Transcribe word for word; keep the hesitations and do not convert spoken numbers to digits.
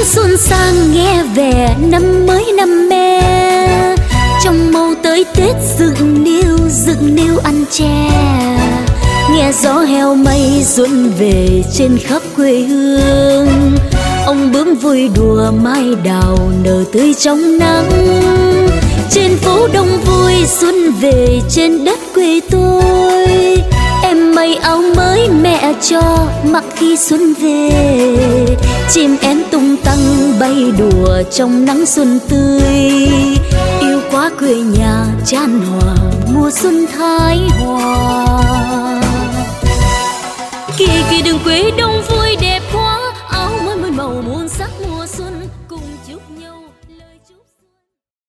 xuân sang nghe vẻ năm mới năm me, trong màu tới Tết dựng niêu dựng niêu ăn chè, nghe gió heo mây xuân về trên khắp quê hương. Ông bướm vui đùa mai đào nở tươi trong nắng, trên phố đông vui xuân về trên đất quê tôi. Em may áo mới mẹ cho mặc khi xuân về, chim én tung tăng bay đùa trong nắng xuân tươi. Yêu quá quê nhà chan hòa mùa xuân thái hòa. Kỳ kỳ đường quê đông vui